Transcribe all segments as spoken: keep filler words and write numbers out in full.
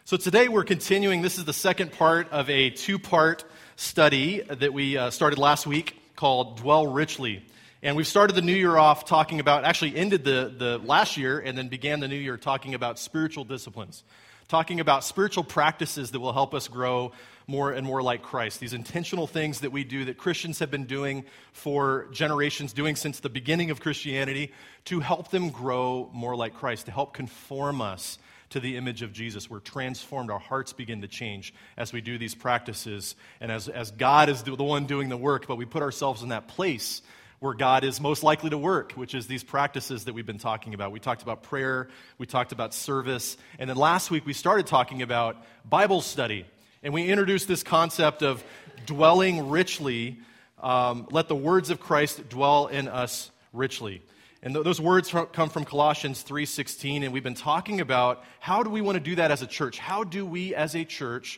So today we're continuing. This is the second part of a two-part study that we uh, started last week called Dwell Richly. And we've started the new year off talking about, actually ended the, the last year and then began the new year talking about spiritual disciplines, talking about spiritual practices that will help us grow more and more like Christ. These intentional things that we do that Christians have been doing for generations, doing since the beginning of Christianity, to help them grow more like Christ, to help conform us to the image of Jesus. We're transformed. Our hearts begin to change as we do these practices. And as, as God is the one doing the work, but we put ourselves in that place where God is most likely to work, which is these practices that we've been talking about. We talked about prayer. We talked about service. And then last week we started talking about Bible study. And we introduced this concept of dwelling richly. Um, let the words of Christ dwell in us richly. And th- those words from, come from Colossians three sixteen, and we've been talking about how do we want to do that as a church? How do we as a church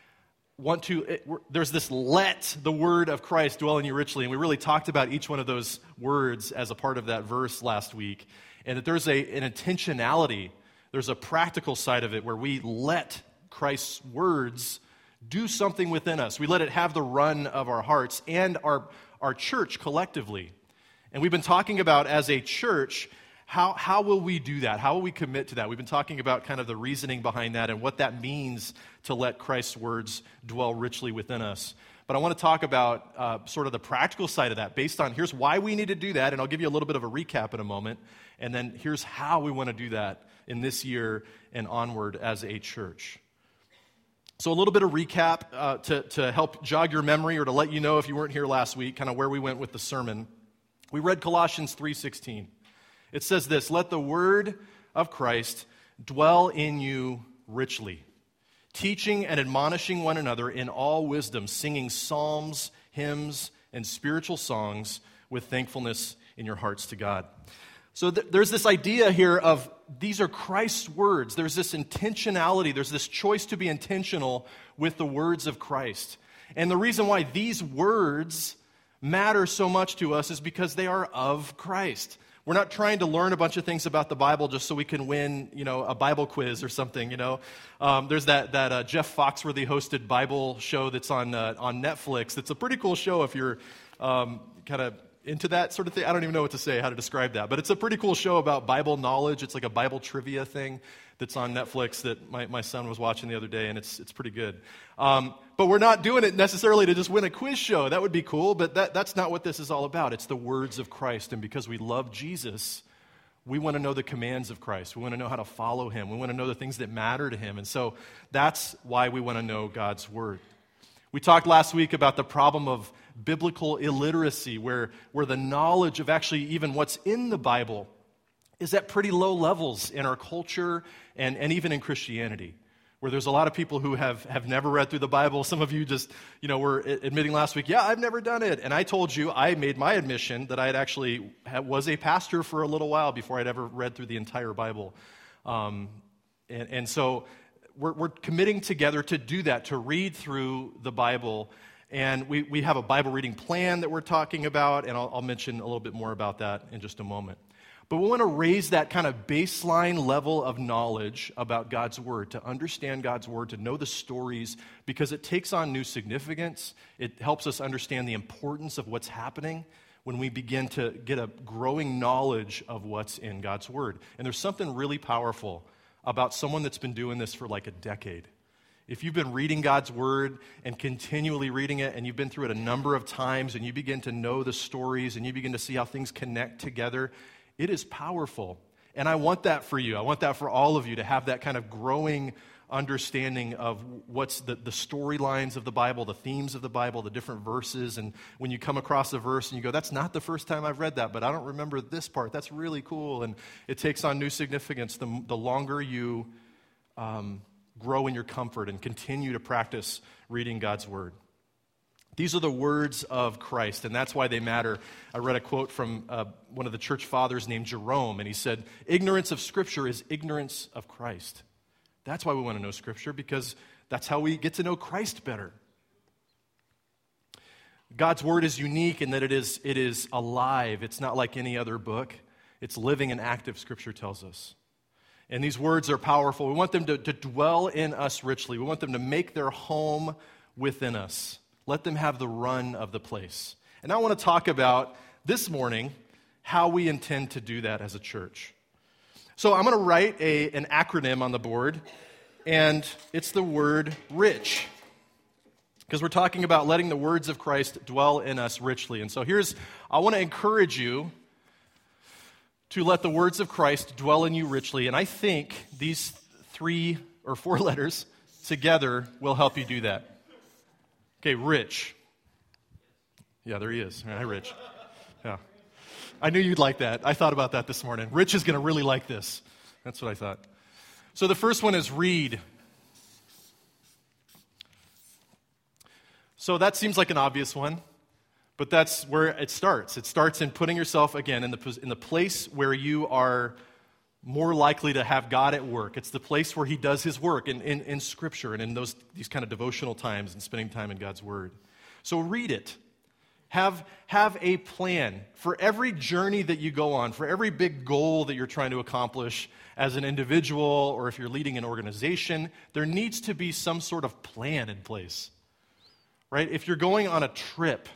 want to, it, there's this let the word of Christ dwell in you richly, and we really talked about each one of those words as a part of that verse last week, and that there's a, an intentionality, there's a practical side of it where we let Christ's words do something within us. We let it have the run of our hearts and our, our church collectively. And we've been talking about, as a church, how, how will we do that? How will we commit to that? We've been talking about kind of the reasoning behind that and what that means to let Christ's words dwell richly within us. But I want to talk about uh, sort of the practical side of that based on here's why we need to do that, and I'll give you a little bit of a recap in a moment, and then here's how we want to do that in this year and onward as a church. So a little bit of recap uh, to, to help jog your memory or to let you know if you weren't here last week, kind of where we went with the sermon. We read Colossians three sixteen. It says this, let the word of Christ dwell in you richly, teaching and admonishing one another in all wisdom, singing psalms, hymns, and spiritual songs with thankfulness in your hearts to God. So th- there's this idea here of these are Christ's words. There's this intentionality. There's this choice to be intentional with the words of Christ. And the reason why these words matter so much to us is because they are of Christ. We're not trying to learn a bunch of things about the Bible just so we can win, you know, a Bible quiz or something, you know. Um, there's that that uh, Jeff Foxworthy hosted Bible show that's on uh, on Netflix. It's a pretty cool show if you're um, kind of into that sort of thing. I don't even know what to say, how to describe that. But it's a pretty cool show about Bible knowledge. It's like a Bible trivia thing that's on Netflix that my, my son was watching the other day, and it's it's pretty good. Um, but we're not doing it necessarily to just win a quiz show. That would be cool, but that, that's not what this is all about. It's the words of Christ, and because we love Jesus, we want to know the commands of Christ. We want to know how to follow him. We want to know the things that matter to him, and so that's why we want to know God's word. We talked last week about the problem of biblical illiteracy, where, where the knowledge of actually even what's in the Bible is at pretty low levels in our culture and, and even in Christianity, where there's a lot of people who have, have never read through the Bible. Some of you just, you know, were admitting last week, yeah, I've never done it. And I told you, I made my admission that I had actually had, was a pastor for a little while before I'd ever read through the entire Bible. Um, and, and so we're, we're committing together to do that, to read through the Bible. And we, we have a Bible reading plan that we're talking about, and I'll, I'll mention a little bit more about that in just a moment. But we want to raise that kind of baseline level of knowledge about God's Word, to understand God's Word, to know the stories, because it takes on new significance. It helps us understand the importance of what's happening when we begin to get a growing knowledge of what's in God's Word. And there's something really powerful about someone that's been doing this for like a decade. If you've been reading God's Word and continually reading it, and you've been through it a number of times, and you begin to know the stories, and you begin to see how things connect together, it is powerful. And I want that for you. I want that for all of you, to have that kind of growing understanding of what's the, the storylines of the Bible, the themes of the Bible, the different verses. And when you come across a verse and you go, that's not the first time I've read that, but I don't remember this part. That's really cool. And it takes on new significance the, the longer you um, grow in your comfort and continue to practice reading God's Word. These are the words of Christ, and that's why they matter. I read a quote from uh, one of the church fathers named Jerome, and he said, ignorance of Scripture is ignorance of Christ. That's why we want to know Scripture, because that's how we get to know Christ better. God's Word is unique in that it is, it is alive. It's not like any other book. It's living and active, Scripture tells us. And these words are powerful. We want them to, to dwell in us richly. We want them to make their home within us. Let them have the run of the place. And I want to talk about this morning how we intend to do that as a church. So I'm going to write a, an acronym on the board, and it's the word rich. Because we're talking about letting the words of Christ dwell in us richly. And so here's, I want to encourage you to let the words of Christ dwell in you richly. And I think these three or four letters together will help you do that. Okay, rich. Yeah, there he is. Hi, Rich. Yeah. I knew you'd like that. I thought about that this morning. Rich is going to really like this. That's what I thought. So the first one is read. So that seems like an obvious one, but that's where it starts. It starts in putting yourself, again, in the, in the place where you are more likely to have God at work. It's the place where he does his work in, in, in Scripture and in those these kind of devotional times and spending time in God's Word. So read it. Have, have a plan for every journey that you go on, for every big goal that you're trying to accomplish as an individual or if you're leading an organization. There needs to be some sort of plan in place. Right? If you're going on a trip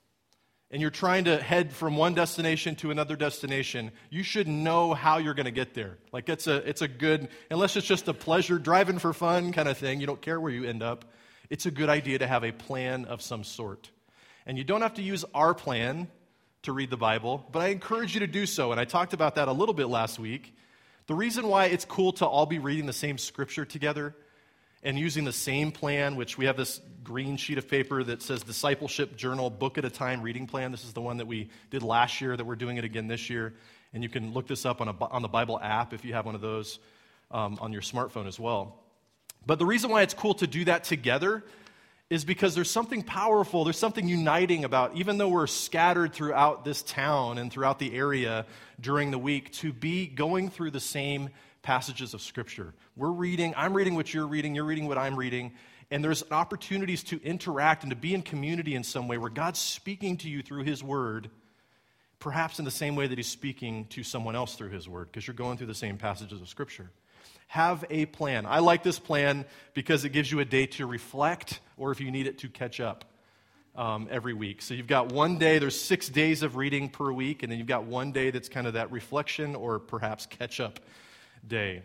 and you're trying to head from one destination to another destination, you should know how you're going to get there. Like it's a it's a good, unless it's just a pleasure driving for fun kind of thing, you don't care where you end up, it's a good idea to have a plan of some sort. And you don't have to use our plan to read the Bible, but I encourage you to do so. And I talked about that a little bit last week. The reason why it's cool to all be reading the same scripture together and using the same plan, which we have this green sheet of paper that says Discipleship Journal Book at a Time Reading Plan. This is the one that we did last year that we're doing it again this year. And you can look this up on, a, on the Bible app if you have one of those um, on your smartphone as well. But the reason why it's cool to do that together is because there's something powerful, there's something uniting about, even though we're scattered throughout this town and throughout the area during the week, to be going through the same passages of Scripture. We're reading, I'm reading what you're reading, you're reading what I'm reading, and there's opportunities to interact and to be in community in some way where God's speaking to you through His Word, perhaps in the same way that He's speaking to someone else through His Word, because you're going through the same passages of Scripture. Have a plan. I like this plan because it gives you a day to reflect, or if you need it, to catch up um, every week. So you've got one day, there's six days of reading per week, and then you've got one day that's kind of that reflection or perhaps catch-up day.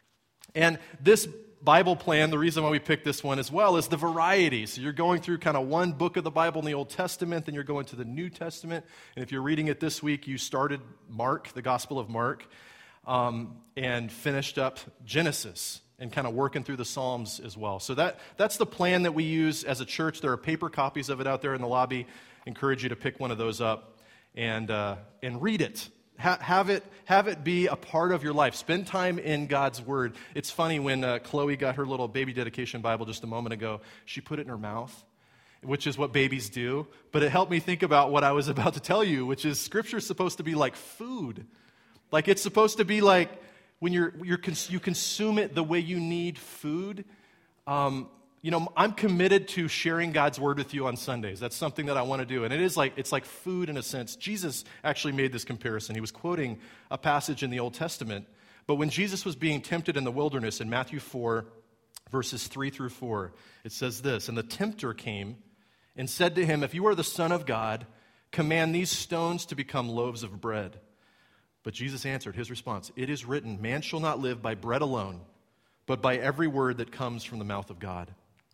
And this Bible plan, the reason why we picked this one as well is the variety. So you're going through kind of one book of the Bible in the Old Testament, then you're going to the New Testament. And if you're reading it this week, you started Mark, the Gospel of Mark, um, and finished up Genesis and kind of working through the Psalms as well. So that that's the plan that we use as a church. There are paper copies of it out there in the lobby. I encourage you to pick one of those up and uh, and read it. Ha- have it have it be a part of your life. Spend time in God's Word. It's funny, when uh, Chloe got her little baby dedication Bible just a moment ago, she put it in her mouth, which is what babies do. But it helped me think about what I was about to tell you, which is Scripture is supposed to be like food. Like it's supposed to be like when you're, you're cons- you consume it the way you need food. Um, you know, I'm committed to sharing God's Word with you on Sundays. That's something that I want to do. And it is like, it's like food in a sense. Jesus actually made this comparison. He was quoting a passage in the Old Testament. But when Jesus was being tempted in the wilderness in Matthew four, verses three through four, it says this, "And the tempter came and said to him, 'If you are the Son of God, command these stones to become loaves of bread.' But Jesus answered," his response, "It is written, 'Man shall not live by bread alone, but by every word that comes from the mouth of God.'"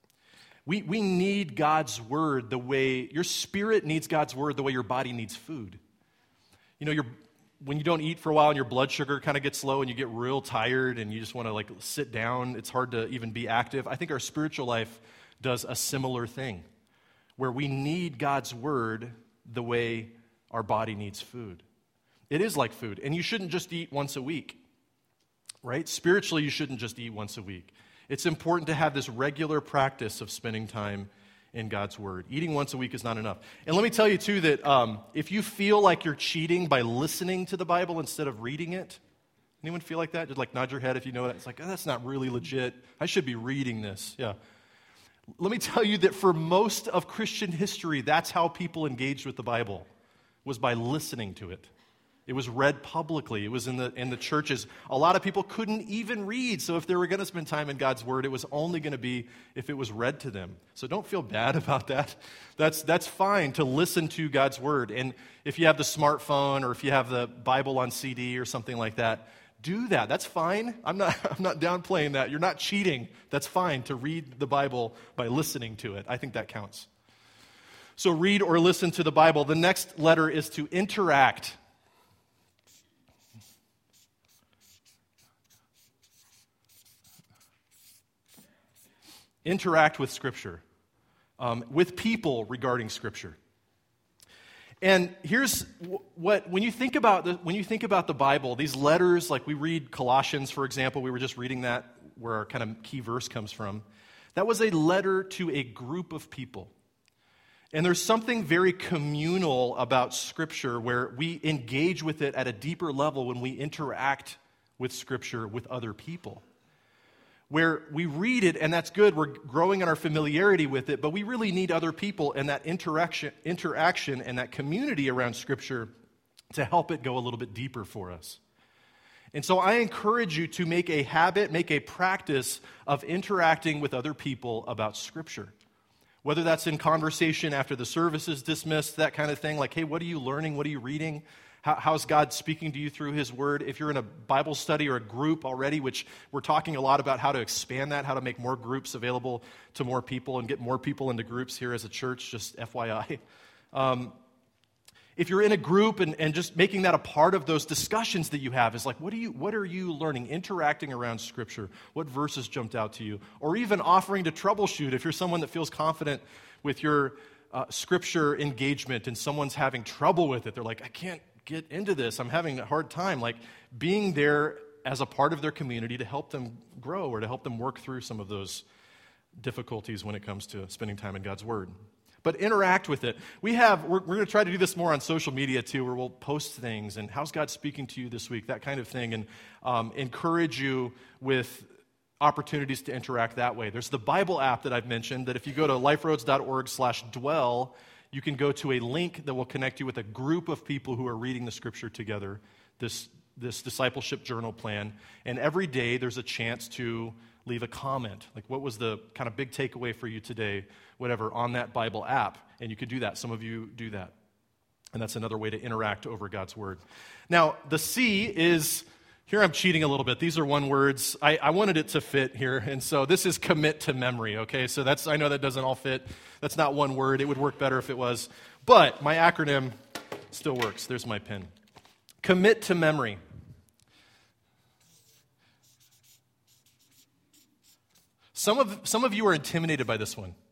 We we need God's Word the way your spirit needs God's Word the way your body needs food. You know, your when you don't eat for a while and your blood sugar kind of gets low and you get real tired and you just want to like sit down, it's hard to even be active. I think our spiritual life does a similar thing, where we need God's Word the way our body needs food. It is like food, and you shouldn't just eat once a week, right? Spiritually, you shouldn't just eat once a week. It's important to have this regular practice of spending time in God's Word. Eating once a week is not enough. And let me tell you, too, that um, if you feel like you're cheating by listening to the Bible instead of reading it, anyone feel like that? Just like nod your head if you know it. It's like, oh, that's not really legit. I should be reading this. Yeah. Let me tell you that for most of Christian history, that's how people engaged with the Bible, was by listening to it. It was read publicly. It was in the in the churches. A lot of people couldn't even read, so if they were going to spend time in God's Word, it was only going to be if it was read to them. So don't feel bad about that. That's that's fine to listen to God's Word. And if you have the smartphone or if you have the Bible on C D or something like that, do that. That's fine. I'm not I'm not downplaying that. You're not cheating. That's fine to read the Bible by listening to it. I think that counts. So read or listen to the Bible. The next letter is to interact. Interact with Scripture, um, with people regarding Scripture. And here's what, when you think about the, when you think about the Bible, these letters, like we read Colossians, for example, we were just reading that, where our kind of key verse comes from. That was a letter to a group of people. And there's something very communal about Scripture where we engage with it at a deeper level when we interact with Scripture with other people. Where we read it, and that's good, we're growing in our familiarity with it, but we really need other people and that interaction, interaction and that community around Scripture to help it go a little bit deeper for us. And so I encourage you to make a habit, make a practice of interacting with other people about Scripture. Whether that's in conversation after the service is dismissed, that kind of thing, like, hey, what are you learning? What are you reading? How, how's God speaking to you through His Word? If you're in a Bible study or a group already, which we're talking a lot about how to expand that, how to make more groups available to more people and get more people into groups here as a church, just F Y I. Um, if you're in a group and, and just making that a part of those discussions that you have is like, what, do you, what are you learning, interacting around Scripture? What verses jumped out to you? Or even offering to troubleshoot if you're someone that feels confident with your uh, Scripture engagement and someone's having trouble with it. They're like, I can't get into this. I'm having a hard time. Like being there as a part of their community to help them grow or to help them work through some of those difficulties when it comes to spending time in God's Word. But interact with it. We have, we're, we're going to try to do this more on social media too, where we'll post things and how's God speaking to you this week, that kind of thing, and um, encourage you with opportunities to interact that way. There's the Bible app that I've mentioned that if you go to liferoads.org slash dwell, you can go to a link that will connect you with a group of people who are reading the Scripture together, this, this discipleship journal plan. And every day there's a chance to leave a comment. Like, what was the kind of big takeaway for you today, whatever, on that Bible app. And you could do that. Some of you do that. And that's another way to interact over God's Word. Now, the C is, here I'm cheating a little bit. These are one words. I, I wanted it to fit here. And so this is commit to memory, okay? So that's, I know that doesn't all fit. That's not one word. It would work better if it was. But my acronym still works. There's my pen. Commit to memory. Some of, some of you are intimidated by this one.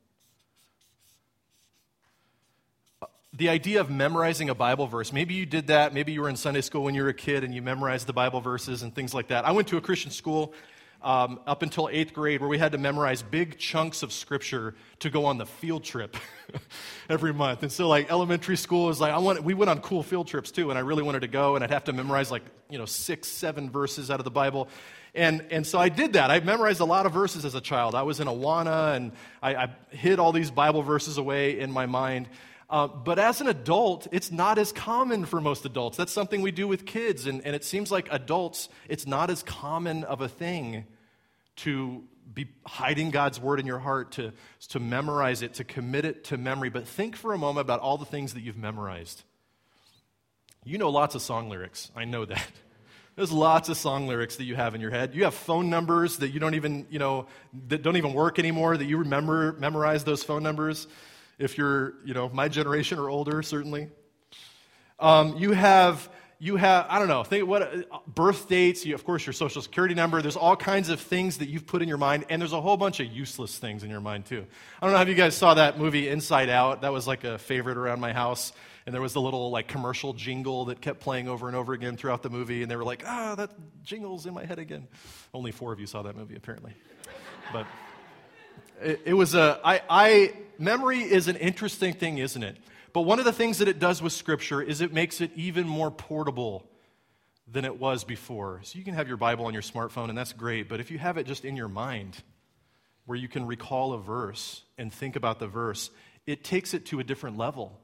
The idea of memorizing a Bible verse. Maybe you did that. Maybe you were in Sunday school when you were a kid and you memorized the Bible verses and things like that. I went to a Christian school um, up until eighth grade where we had to memorize big chunks of Scripture to go on the field trip every month. And so like elementary school was like, I want. we went on cool field trips too, and I really wanted to go, and I'd have to memorize like, you know, six, seven verses out of the Bible. And and so I did that. I memorized a lot of verses as a child. I was in Awana, and I, I hid all these Bible verses away in my mind. Uh, but as an adult, it's not as common for most adults. That's something we do with kids, and, and it seems like adults, it's not as common of a thing to be hiding God's Word in your heart, to, to memorize it, to commit it to memory. But think for a moment about all the things that you've memorized. You know lots of song lyrics. I know that. There's lots of song lyrics that you have in your head. You have phone numbers that you don't even, you know, that don't even work anymore, that you remember, memorize those phone numbers. If you're, you know, my generation or older, certainly. Um, you have, you have, I don't know, think what, uh, birth dates, you, of course, your social security number. There's all kinds of things that you've put in your mind, and there's a whole bunch of useless things in your mind, too. I don't know if you guys saw that movie Inside Out. That was like a favorite around my house. And there was the little like commercial jingle that kept playing over and over again throughout the movie. And they were like, ah, that jingle's in my head again. Only four of you saw that movie, apparently. But it, it was a, I, I, memory is an interesting thing, isn't it? But one of the things that it does with Scripture is it makes it even more portable than it was before. So you can have your Bible on your smartphone, and that's great. But if you have it just in your mind, where you can recall a verse and think about the verse, it takes it to a different level.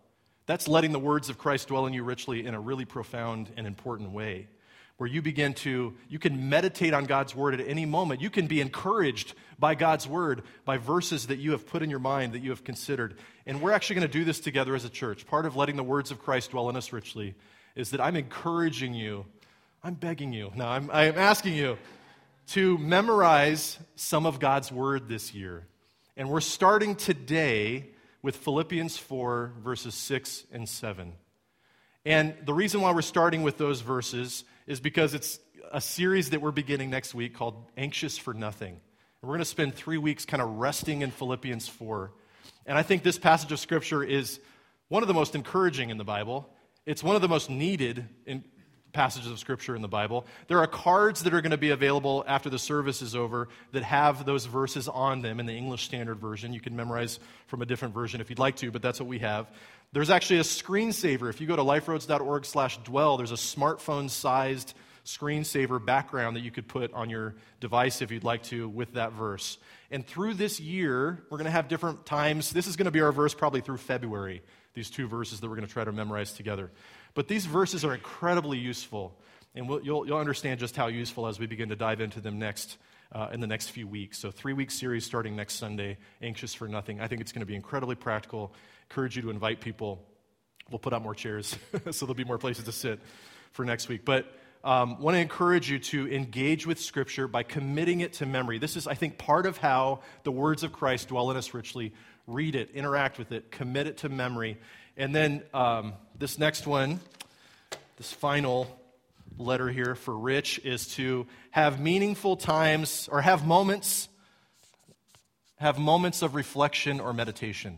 That's letting the words of Christ dwell in you richly in a really profound and important way, where you begin to, you can meditate on God's word at any moment. You can be encouraged by God's word, by verses that you have put in your mind, that you have considered. And we're actually going to do this together as a church. Part of letting the words of Christ dwell in us richly is that I'm encouraging you, I'm begging you, no, I'm, I'm asking you to memorize some of God's word this year. And we're starting today with Philippians four, verses six and seven. And the reason why we're starting with those verses is because it's a series that we're beginning next week called Anxious for Nothing. And we're going to spend three weeks kind of resting in Philippians four. And I think this passage of Scripture is one of the most encouraging in the Bible. It's one of the most needed in passages of Scripture in the Bible. There are cards that are going to be available after the service is over that have those verses on them in the English Standard Version. You can memorize from a different version if you'd like to, but that's what we have. There's actually a screensaver. If you go to liferoads.org slash dwell, there's a smartphone-sized screensaver background that you could put on your device if you'd like to with that verse. And through this year, we're going to have different times. This is going to be our verse probably through February, these two verses that we're going to try to memorize together. But these verses are incredibly useful, and we'll, you'll, you'll understand just how useful as we begin to dive into them next uh, in the next few weeks. So three-week series starting next Sunday, Anxious for Nothing. I think it's going to be incredibly practical. Encourage you to invite people. We'll put out more chairs so there'll be more places to sit for next week. But um, want to encourage you to engage with Scripture by committing it to memory. This is, I think, part of how the words of Christ dwell in us richly. Read it, interact with it, commit it to memory. And then um, this next one, this final letter here for Rich, is to have meaningful times or have moments, have moments of reflection or meditation.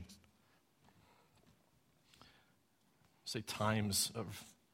Say times of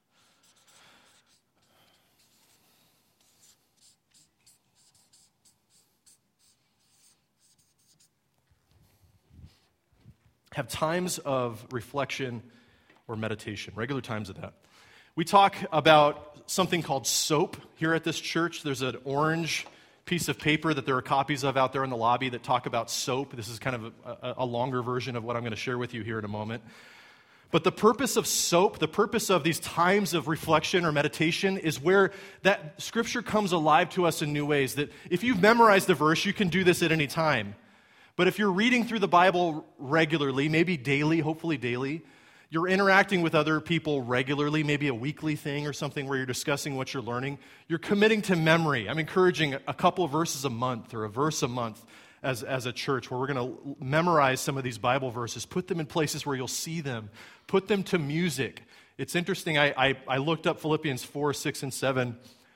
have times of reflection or meditation, regular times of that. We talk about something called SOAP here at this church. There's an orange piece of paper that there are copies of out there in the lobby that talk about SOAP. This is kind of a, a longer version of what I'm going to share with you here in a moment. But the purpose of SOAP, the purpose of these times of reflection or meditation is where that Scripture comes alive to us in new ways. That if you've memorized the verse, you can do this at any time. But if you're reading through the Bible regularly, maybe daily, hopefully daily, you're interacting with other people regularly, maybe a weekly thing or something where you're discussing what you're learning, you're committing to memory. I'm encouraging a couple of verses a month or a verse a month as, as a church where we're going to memorize some of these Bible verses, put them in places where you'll see them, put them to music. It's interesting, I, I, I looked up Philippians four, six, and seven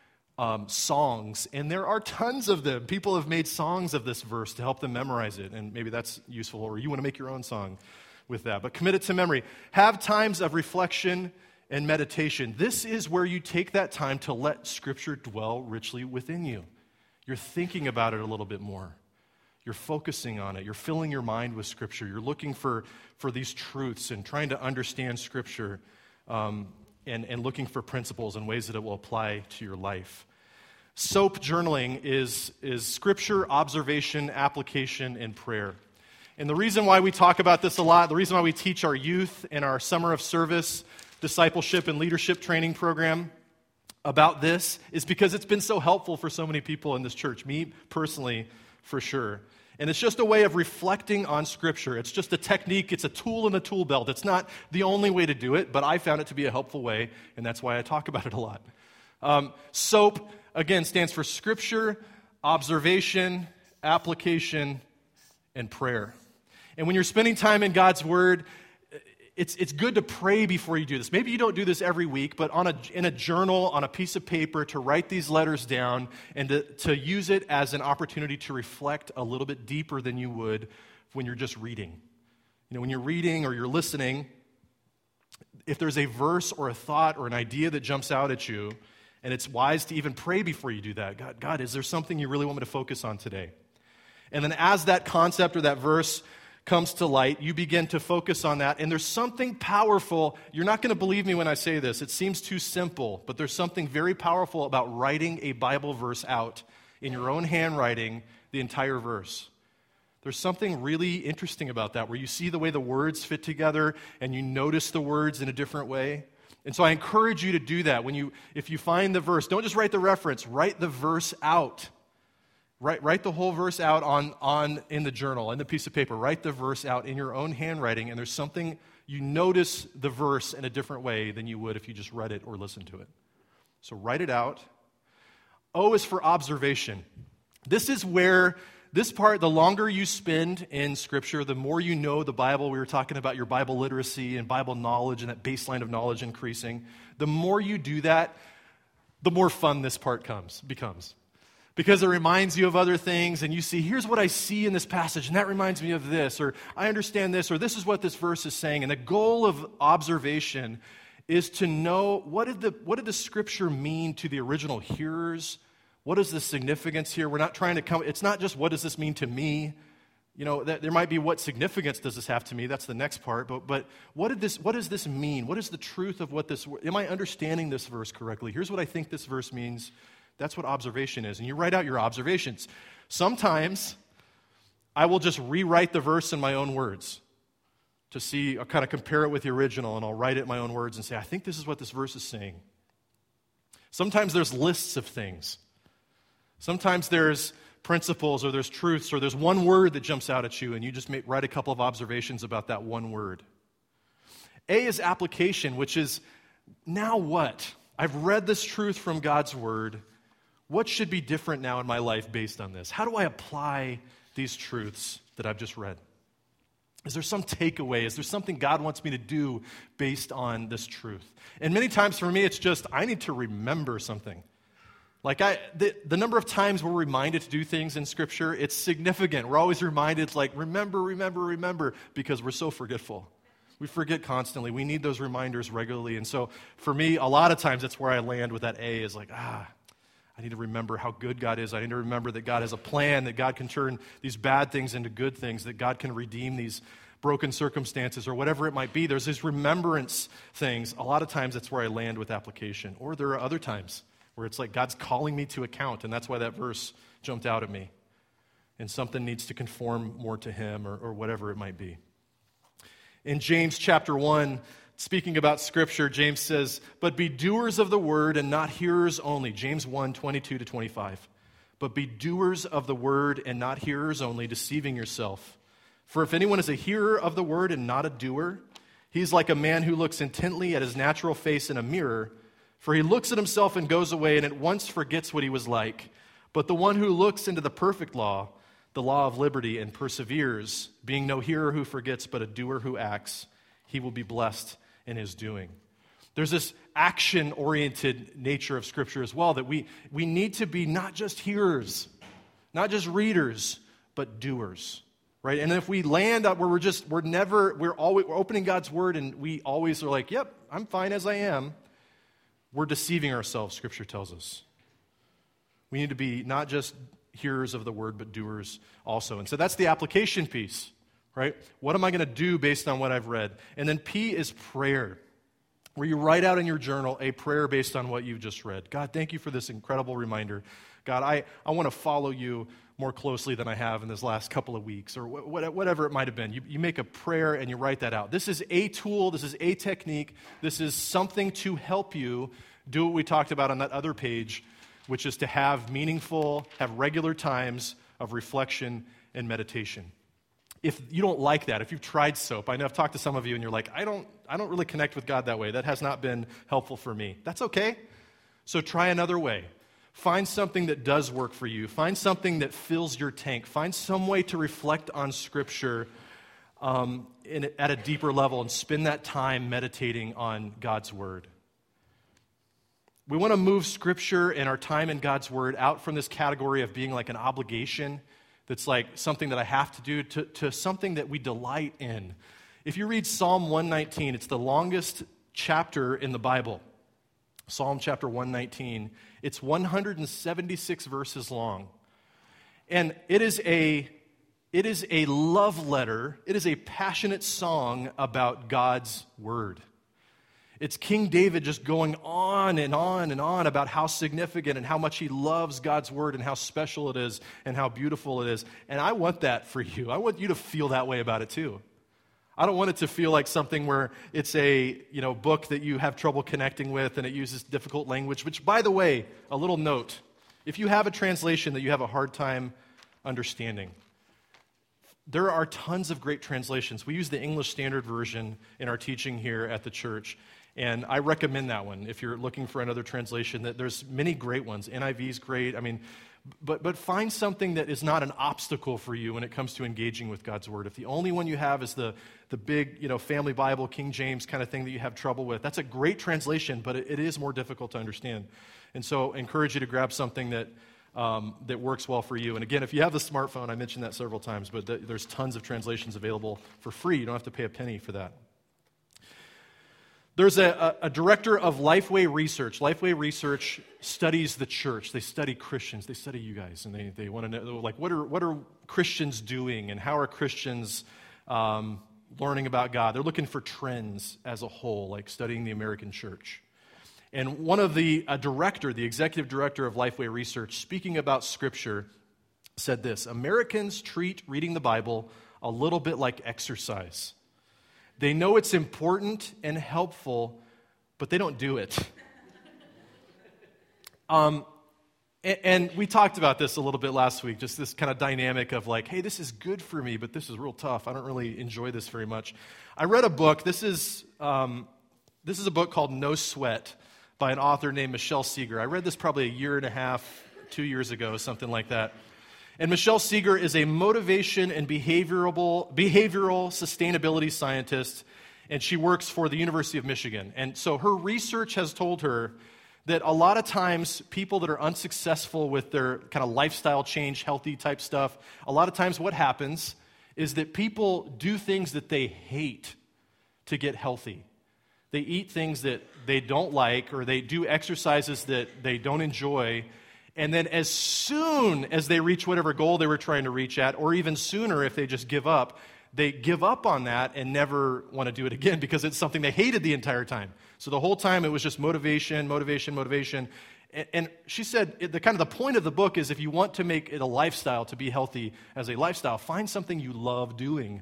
Um, songs, and there are tons of them. People have made songs of this verse to help them memorize it, and maybe that's useful, or you want to make your own song with that. But commit it to memory. Have times of reflection and meditation. This is where you take that time to let Scripture dwell richly within you. You're thinking about it a little bit more. You're focusing on it. You're filling your mind with Scripture. You're looking for, for these truths and trying to understand Scripture um, And, and looking for principles and ways that it will apply to your life. SOAP journaling is, is scripture, observation, application, and prayer. And the reason why we talk about this a lot, the reason why we teach our youth in our Summer of Service, Discipleship, and Leadership Training Program about this is because it's been so helpful for so many people in this church, me personally, for sure. And it's just a way of reflecting on Scripture. It's just a technique. It's a tool in the tool belt. It's not the only way to do it, but I found it to be a helpful way, and that's why I talk about it a lot. Um, SOAP, again, stands for Scripture, Observation, Application, and Prayer. And when you're spending time in God's Word, it's it's good to pray before you do this. Maybe you don't do this every week, but on a, in a journal, on a piece of paper, to write these letters down and to, to use it as an opportunity to reflect a little bit deeper than you would when you're just reading. You know, when you're reading or you're listening, if there's a verse or a thought or an idea that jumps out at you, and it's wise to even pray before you do that. God, God, is there something you really want me to focus on today? And then as that concept or that verse comes to light, you begin to focus on that, and there's something powerful. You're not going to believe me when I say this. It seems too simple, but there's something very powerful about writing a Bible verse out in your own handwriting, the entire verse. There's something really interesting about that, where you see the way the words fit together and you notice the words in a different way. And so I encourage you to do that. When you, if you find the verse, don't just write the reference, write the verse out. Write, write the whole verse out on, on in the journal, in the piece of paper. Write the verse out in your own handwriting, and there's something, you notice the verse in a different way than you would if you just read it or listened to it. So write it out. O is for observation. This is where, this part, the longer you spend in Scripture, the more you know the Bible. We were talking about your Bible literacy and Bible knowledge and that baseline of knowledge increasing. The more you do that, the more fun this part comes becomes. Because it reminds you of other things, and you see, here's what I see in this passage, and that reminds me of this, or I understand this, or this is what this verse is saying. And the goal of observation is to know, what did the, what did the Scripture mean to the original hearers? What is the significance here? We're not trying to come, it's not just what does this mean to me? You know, that, there might be what significance does this have to me? That's the next part. But, but what did this, what does this mean? What is the truth of what this, am I understanding this verse correctly? Here's what I think this verse means. That's what observation is. And you write out your observations. Sometimes I will just rewrite the verse in my own words to see, I'll kind of compare it with the original, and I'll write it in my own words and say, I think this is what this verse is saying. Sometimes there's lists of things. Sometimes there's principles or there's truths or there's one word that jumps out at you, and you just make, write a couple of observations about that one word. A is application, which is, now what? I've read this truth from God's word. What should be different now in my life based on this? How do I apply these truths that I've just read? Is there some takeaway? Is there something God wants me to do based on this truth? And many times for me, it's just, I need to remember something. Like I, the, the number of times we're reminded to do things in Scripture, it's significant. We're always reminded, like, remember, remember, remember, because we're so forgetful. We forget constantly. We need those reminders regularly. And so for me, a lot of times that's where I land with that A, is like, ah, I need to remember how good God is. I need to remember that God has a plan, that God can turn these bad things into good things, that God can redeem these broken circumstances or whatever it might be. There's these remembrance things. A lot of times that's where I land with application. Or there are other times where it's like God's calling me to account, and that's why that verse jumped out at me. And something needs to conform more to Him, or, or whatever it might be. In James chapter one, speaking about Scripture, James says, but be doers of the word and not hearers only. James one, twenty-two to twenty-five. But be doers of the word and not hearers only, deceiving yourself. For if anyone is a hearer of the word and not a doer, he's like a man who looks intently at his natural face in a mirror. For he looks at himself and goes away and at once forgets what he was like. But the one who looks into the perfect law, the law of liberty, and perseveres, being no hearer who forgets, but a doer who acts, he will be blessed in his doing. There's this action-oriented nature of Scripture as well, that we, we need to be not just hearers, not just readers, but doers, right? And if we land up where we're just, we're never, we're always, we're opening God's Word and we always are like, yep, I'm fine as I am, we're deceiving ourselves, Scripture tells us. We need to be not just hearers of the word, but doers also. And so that's the application piece, right? What am I going to do based on what I've read? And then P is prayer, where you write out in your journal a prayer based on what you've just read. God, thank you for this incredible reminder. God, I, I want to follow you more closely than I have in this last couple of weeks, or wh- whatever it might have been. You, you make a prayer and you write that out. This is a tool. This is a technique. This is something to help you do what we talked about on that other page, which is to have meaningful, have regular times of reflection and meditation. If you don't like that, if you've tried SOAP, I know I've talked to some of you and you're like, I don't, I don't really connect with God that way. That has not been helpful for me. That's okay. So try another way. Find something that does work for you. Find something that fills your tank. Find some way to reflect on Scripture um, in, at a deeper level and spend that time meditating on God's Word. We want to move Scripture and our time in God's Word out from this category of being like an obligation that's like something that I have to do to, to something that we delight in. If you read Psalm one nineteen, it's the longest chapter in the Bible. Psalm chapter one nineteen. It's one hundred seventy-six verses long. And it is a it is a love letter. It is a passionate song about God's Word. It's King David just going on and on and on about how significant and how much he loves God's word and how special it is and how beautiful it is. And I want that for you. I want you to feel that way about it too. I don't want it to feel like something where it's a, you know, book that you have trouble connecting with and it uses difficult language, which, by the way, a little note, if you have a translation that you have a hard time understanding, there are tons of great translations. We use the English Standard Version in our teaching here at the church, and I recommend that one if you're looking for another translation. That there's many great ones. N I V is great. I mean, but but find something that is not an obstacle for you when it comes to engaging with God's word. If the only one you have is the the big, you know, Family Bible, King James kind of thing that you have trouble with, that's a great translation, but it, it is more difficult to understand. And so I encourage you to grab something that Um, that works well for you. And again, if you have the smartphone, I mentioned that several times, but th- there's tons of translations available for free. You don't have to pay a penny for that. There's a, a, a director of Lifeway Research. Lifeway Research studies the church. They study Christians. They study you guys, and they, they want to know, like, what are what are Christians doing, and how are Christians um, learning about God? They're looking for trends as a whole, like studying the American church. And one of the a director, the executive director of Lifeway Research, speaking about Scripture, said this: Americans treat reading the Bible a little bit like exercise. They know it's important and helpful, but they don't do it. um, and, and we talked about this a little bit last week, just this kind of dynamic of like, hey, this is good for me, but this is real tough. I don't really enjoy this very much. I read a book. This is um, this is a book called No Sweat, by an author named Michelle Seeger. I read this probably a year and a half, two years ago, something like that. And Michelle Seeger is a motivation and behavioral, behavioral sustainability scientist, and she works for the University of Michigan. And so her research has told her that a lot of times people that are unsuccessful with their kind of lifestyle change, healthy type stuff, a lot of times what happens is that people do things that they hate to get healthy. They eat things that they don't like, or they do exercises that they don't enjoy, and then as soon as they reach whatever goal they were trying to reach at, or even sooner if they just give up, they give up on that and never want to do it again because it's something they hated the entire time. So the whole time it was just motivation, motivation, motivation. And, and she said it, the kind of the point of the book is if you want to make it a lifestyle, to be healthy as a lifestyle, find something you love doing,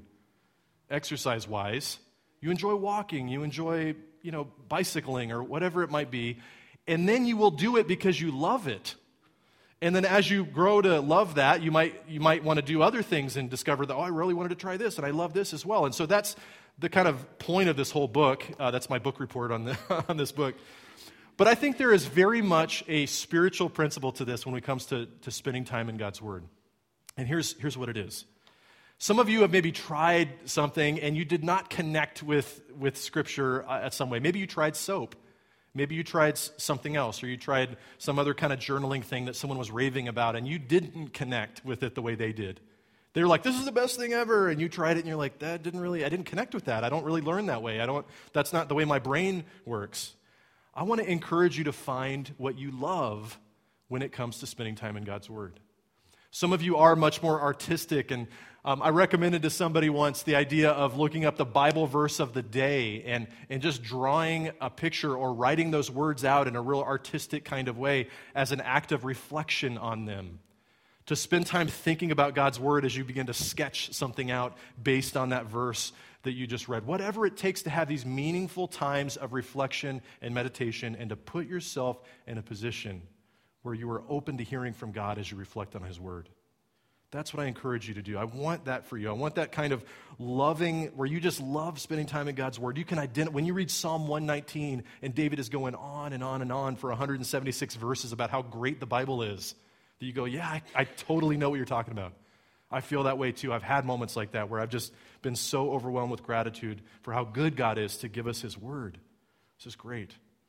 exercise-wise. You enjoy walking, you enjoy, you know, bicycling or whatever it might be, and then you will do it because you love it. And then as you grow to love that, you might you might want to do other things and discover that, oh, I really wanted to try this, and I love this as well. And so that's the kind of point of this whole book. Uh, that's my book report on, the, on this book. But I think there is very much a spiritual principle to this when it comes to, to spending time in God's Word. And here's here's what it is. Some of you have maybe tried something and you did not connect with, with Scripture uh, at some way. Maybe you tried soap. Maybe you tried something else, or you tried some other kind of journaling thing that someone was raving about, and you didn't connect with it the way they did. They were like, this is the best thing ever, and you tried it, and you're like, that didn't really, I didn't connect with that. I don't really learn that way. I don't, that's not the way my brain works. I want to encourage you to find what you love when it comes to spending time in God's Word. Some of you are much more artistic, and um, I recommended to somebody once the idea of looking up the Bible verse of the day and, and just drawing a picture or writing those words out in a real artistic kind of way as an act of reflection on them. To spend time thinking about God's Word as you begin to sketch something out based on that verse that you just read. Whatever it takes to have these meaningful times of reflection and meditation, and to put yourself in a position where you are open to hearing from God as you reflect on His Word. That's what I encourage you to do. I want that for you. I want that kind of loving, where you just love spending time in God's Word. You can identify, when you read Psalm one nineteen, and David is going on and on and on for one hundred seventy-six verses about how great the Bible is, that you go, yeah, I, I totally know what you're talking about. I feel that way too. I've had moments like that where I've just been so overwhelmed with gratitude for how good God is to give us His Word. This is great.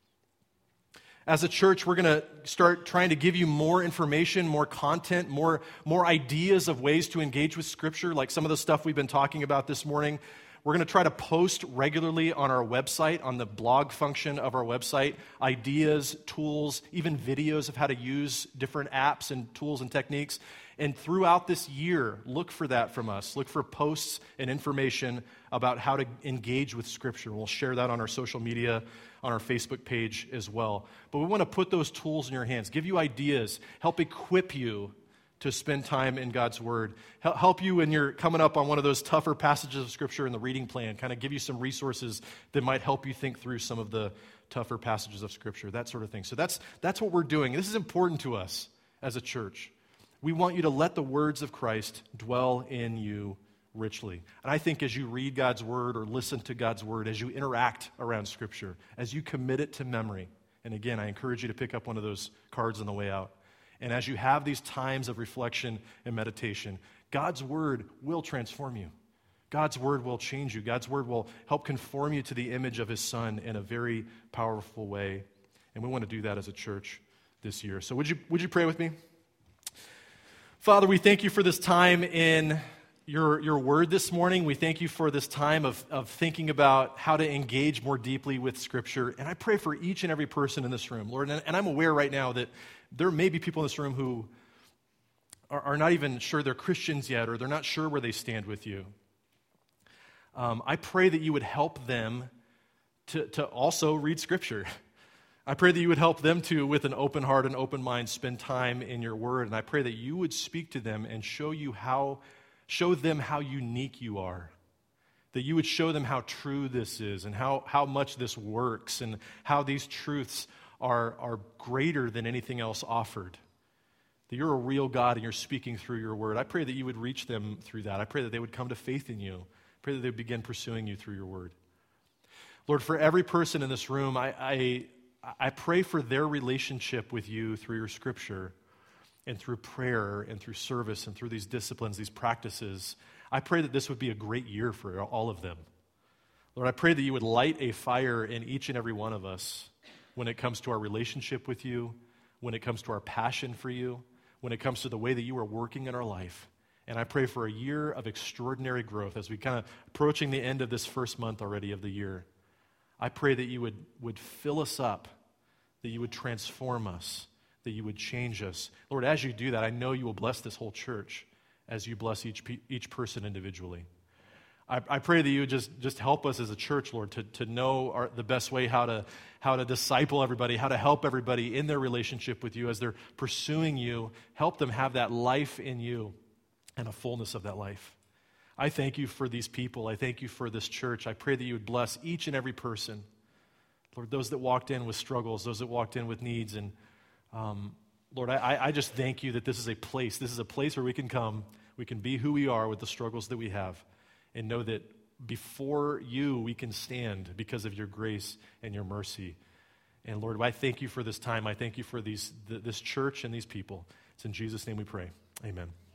As a church, we're going to start trying to give you more information, more content, more, more ideas of ways to engage with Scripture, like some of the stuff we've been talking about this morning. We're going to try to post regularly on our website, on the blog function of our website, ideas, tools, even videos of how to use different apps and tools and techniques. And throughout this year, look for that from us. Look for posts and information about how to engage with Scripture. We'll share that on our social media, on our Facebook page as well. But we want to put those tools in your hands, give you ideas, help equip you to spend time in God's Word, help you when you're coming up on one of those tougher passages of Scripture in the reading plan, kind of give you some resources that might help you think through some of the tougher passages of Scripture, that sort of thing. So that's that's what we're doing. This is important to us as a church. We want you to let the words of Christ dwell in you richly. And I think as you read God's Word or listen to God's Word, as you interact around Scripture, as you commit it to memory, and again, I encourage you to pick up one of those cards on the way out, and as you have these times of reflection and meditation, God's Word will transform you. God's Word will change you. God's Word will help conform you to the image of His Son in a very powerful way. And we want to do that as a church this year. So would you, would you pray with me? Father, we thank you for this time in your, your Word this morning. We thank you for this time of, of thinking about how to engage more deeply with Scripture. And I pray for each and every person in this room, Lord. And, and I'm aware right now that there may be people in this room who are, are not even sure they're Christians yet, or they're not sure where they stand with you. Um, I pray that you would help them to, to also read Scripture. I pray that you would help them to, with an open heart and open mind, spend time in your Word. And I pray that you would speak to them and show you how, show them how unique you are. That you would show them how true this is and how, how much this works and how these truths are, are greater than anything else offered. That you're a real God and you're speaking through your Word. I pray that you would reach them through that. I pray that they would come to faith in you. I pray that they would begin pursuing you through your Word. Lord, for every person in this room, I, I, I pray for their relationship with you through your Scripture and through prayer and through service and through these disciplines, these practices. I pray that this would be a great year for all of them. Lord, I pray that you would light a fire in each and every one of us when it comes to our relationship with you, when it comes to our passion for you, when it comes to the way that you are working in our life. And I pray for a year of extraordinary growth as we kind of approaching the end of this first month already of the year. I pray that you would, would fill us up, that you would transform us, that you would change us. Lord, as you do that, I know you will bless this whole church as you bless each each person individually. I, I pray that you would just, just help us as a church, Lord, to, to know our, the best way how to, how to disciple everybody, how to help everybody in their relationship with you as they're pursuing you. Help them have that life in you and a fullness of that life. I thank you for these people. I thank you for this church. I pray that you would bless each and every person. Lord, those that walked in with struggles, those that walked in with needs. And um, Lord, I, I just thank you that this is a place. This is a place where we can come. We can be who we are with the struggles that we have and know that before you we can stand because of your grace and your mercy. And Lord, I thank you for this time. I thank you for these th- this church and these people. It's in Jesus' name we pray. Amen.